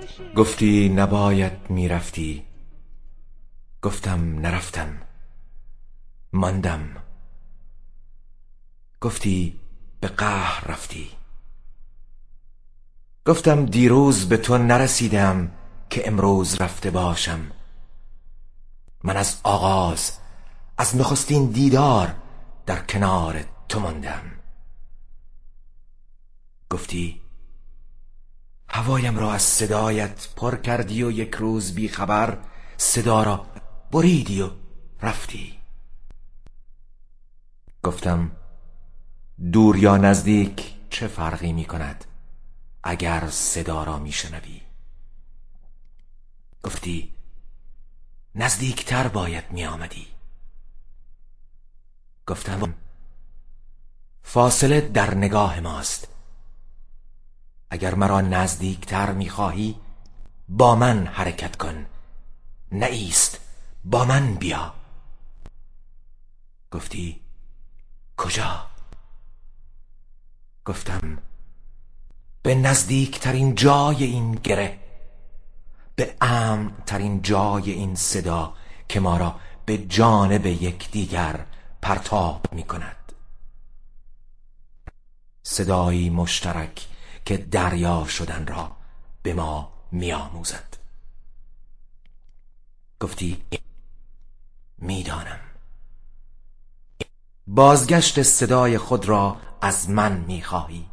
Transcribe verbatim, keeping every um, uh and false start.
گفتی نباید میرفتی، گفتم نرفتم، ماندم. گفتی به قهر رفتی، گفتم دیروز به تو نرسیدم که امروز رفته باشم. من از آغاز، از نخستین دیدار در کنار تو ماندم. گفتی هوایم را از صدایت پر کردی و یک روز بی خبر صدا را بریدی و رفتی. گفتم دور یا نزدیک چه فرقی می کند اگر صدا را می شنوی. گفتی نزدیکتر باید می آمدی. گفتم فاصله در نگاه ماست، اگر مرا نزدیکتر می خواهی با من حرکت کن، نایست با من بیا. گفتی کجا؟ گفتم به نزدیکترین جای این گره، به امن ترین جای این صدا که ما را به جانب یکدیگر پرتاب می کند. صدایی مشترک که دریا شدن را به ما می آموزد. گفتی میدانم. بازگشت صدای خود را از من می خواهی،